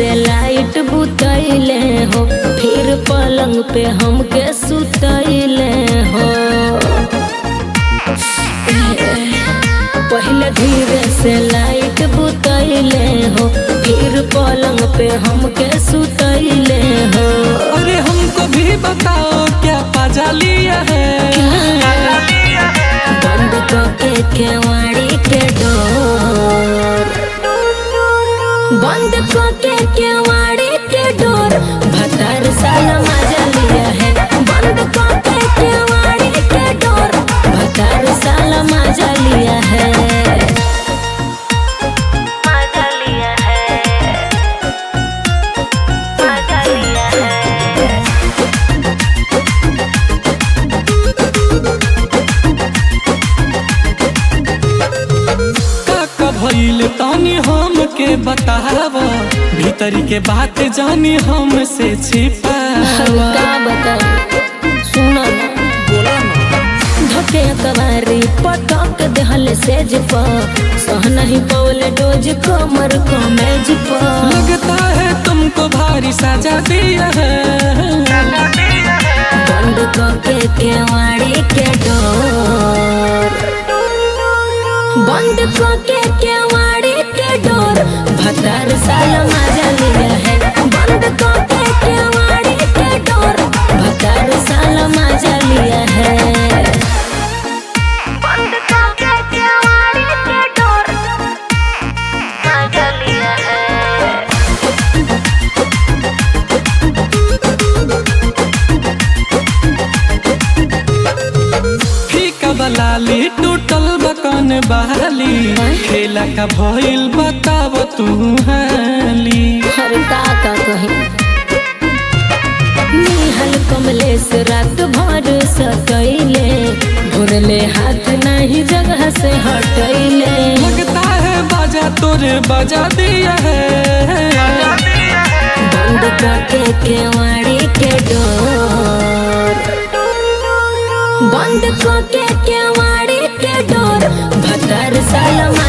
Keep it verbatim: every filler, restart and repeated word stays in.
से लाइट बुतैले हो, फिर पलंग पे हमके सुतैले हो। पहले धीरे से लाइट बुतैले हो, फिर पलंग पे हमके सुतैले हो। अरे हमको भी बताओ क्या पाजा लिया है? बंद करके केवाड़ी के डोर, बंद करके केवाड़ी के डोर, भतर साला मजा लिया है। बंद करके केवाड़ी के डोर, भतर साला मजा लिया है। मजा लिया है, मजा लिया है। काका भइल तानी हमके बतावा, भीतरी के बात जानी हमसे छिपावा। का बताऊं, सुनो ना, बोला ना। धके कवारी पटक देहल सेज पर, सह नहीं पौले डोज कमर को मेज पर। लगता है तुमको भारी सजा दिया है। बंद करके केवाड़ी के डोर, बंद करके केवाड़ी के डोर, भतर साला मजा लिया है। बंद करके केवाड़ी के डोर, भतर साला मजा लिया है। बंद करके केवाड़ी के डोर, मजा लिया है। फीका बलाली टूटल बकन बहाली, खेला का भइल बताव तू हाली। हर का का कहीं निहल कमलेश रात भर सकैले, भोरले हाथ नहीं जगह से हटैले। लगता है बाजा तोरे बजा दिया है। बंद करके केवाड़ी के डोर, बंद करके केवाड़ी के डोर, भतर साला